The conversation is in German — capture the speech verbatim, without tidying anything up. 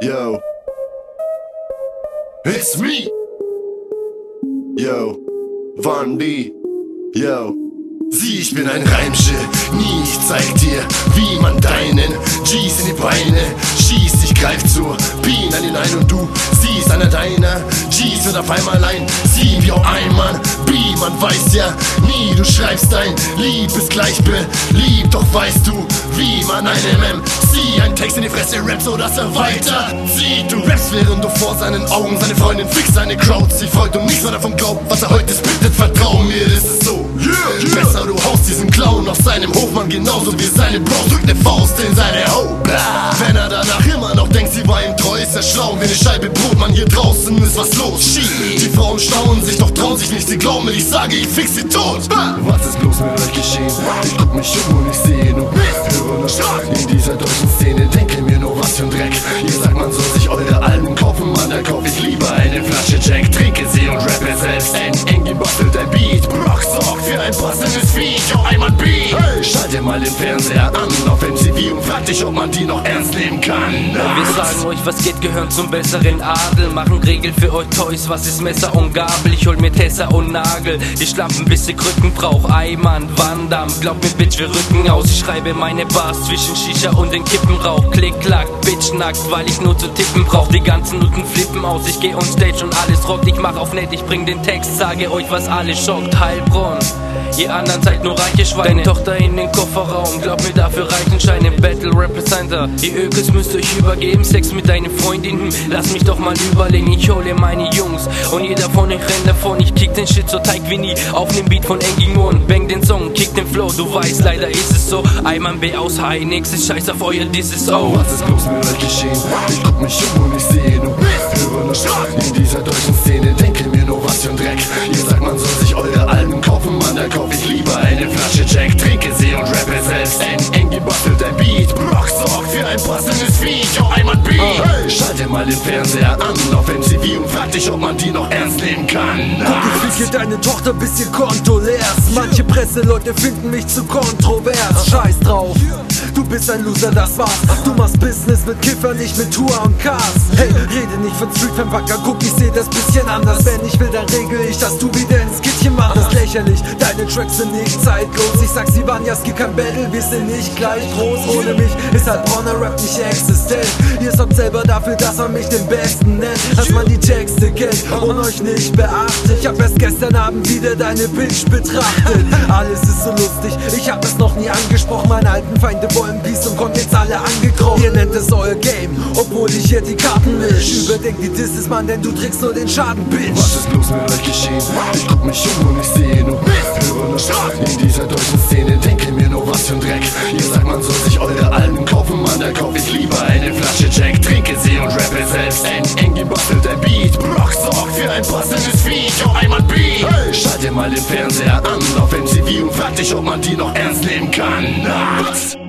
Yo, it's me. Yo, Van D. Yo. Sieh, ich bin ein Reimgenie, ich zeig dir, wie man deinen G's in die Beine schießt. Ich greif zur Pin an den ein und du siehst einer deiner G's wird auf einmal ein Sie wie auch ein Mann, B, man weiß ja nie, du schreibst dein Lieb ist gleich beliebt, doch weißt du, wie man einem M C einen Text in die Fresse rappt, so dass er weiter sieht. Du rappst, während du vor seinen Augen seine Freundin fixt, seine Crowd sich freut und nichts mehr davon glaubt, was er heute spittet, vertrau mir, das ist so. Yeah, yeah. Besser du haust diesen Clown auf seinem Hofmann genauso wie seine Bros, drückt ne Faust in seine Ho. Wenn er danach immer noch denkt, sie war ihm treu, ist er schlau wie ne Scheibe Brot, man, hier draußen ist was los. Die Frauen staunen sich, doch trauen sich nicht, sie glauben, wenn ich sage, ich fix sie tot. Was ist bloß mit euch geschehen? Ich guck mich um und ich sehe nur Hörer in dieser deutschen Szene, denke mir nur was für ein Dreck. Ihr sagt, man soll sich eure Alben kaufen, Mann, da kauf ich lieber eine Flasche Jack, trinke sie und rappe selbst. Ein eng gebastelt ein Beat, Brock sorgt für ein passendes Feed, yo, einmal Beat. Hey. Schalte mal den Fernseher an auf M T V und frag dich, ob man die noch ernst nehmen kann. Wir sagen euch, was geht, gehören zum besseren Adel. Machen Regeln für euch Toys, was ist Messer und Gabel? Ich hol mir Tesser und Nagel, die Schlampen bis sie Krücken brauch. Eimann, Van Damme, glaub mir Bitch, wir rücken aus. Ich schreibe meine Bars zwischen Shisha und den Kippenrauch. Klick, klack, Bitch nackt, weil ich nur zu tippen brauch. Die ganzen Nutten flippen aus, ich geh on Stage und alles rockt. Ich mach auf nett, ich bring den Text, sage euch, was alles schockt. Heilbronn, ihr anderen seid nur reiche Schweine. Deine Tochter in den Kofferraum, glaub mir, dafür reichen Scheine. Battle Representer, ihr Ökes müsst euch übergeben. Sex mit deinen Freundinnen, lass mich doch mal überlegen. Ich hole meine Jungs und jeder von euch rennt davon. Ich kick den Shit so Teig wie nie auf den Beat von Engin One. Bang den Song, kick den Flow, du weißt, leider ist es so. Eimann B aus High, nächstes Scheiß auf euer Dieses O. Was ist bloß mit euch geschehen? Ich guck mich um und ich sehe nur Hörer in dieser deutschen Szene, denke mir nur was für ein Dreck. Ihr sagt, man soll sich eure Alben kaufen, Mann, da kauf ich lieber eine Flasche Jack, trinke sie und rappe selbst. Ein eng gebastelt ein Beat, Brock sorgt für ein passendes Feed, yo, einmal Beat. Hey. Schalte mal den Fernseher an auf M T V und frag dich, ob man die noch ernst nehmen kann. Guck, ich fick deine Tochter, bis ihr Konto leer ist. Manche Presseleute finden mich zu kontrovers. Scheiß drauf, du bist ein Loser, das war's. Du machst Business mit Kiffer, nicht mit Tour und Cars. Hey, rede nicht von Streetfam, Wacker, guck, ich seh das bisschen anders. Wenn ich will, dann regel ich, dass du wieder ins Kittchen machst. Das ist lächerlich, deine Tracks sind nicht zeitlos. Ich sag, sie waren ja, es gibt kein Battle, wir sind nicht gleich groß. Ohne mich ist halt Bronner Rap nicht existent. Ihr sorgt selber dafür, dass man mich den Besten nennt. Dass man die Texte kennt und euch nicht beachtet. Ich hab erst gestern Abend wieder deine Bitch betrachtet. Alles ist so lustig, ich hab es noch nie angesprochen. Meine alten Feinde wollen Peace und kommt jetzt alle angekrochen. Ihr nennt es euer Game, obwohl ich hier die Karten misch. Überdenkt die Disses, Mann, denn du trägst nur den Schaden, Bitch. Was ist bloß mit euch geschehen? Ich guck mich um und ich sehe nur Hörer in dieser deutschen Szene, denke mir nur was für ein Dreck. Ihr sagt, man soll sich eure Alben kaufen, Mann, da kauf ich lieber eine Flasche Jack, trinke sie und rappe selbst. Ein eng gebastelter Beat, Brock sorgt für ein passendes Feed, yo, einmal Beat. Hey. Schalte mal den Fernseher an auf M T V und frag dich, ob man die noch ernst nehmen kann.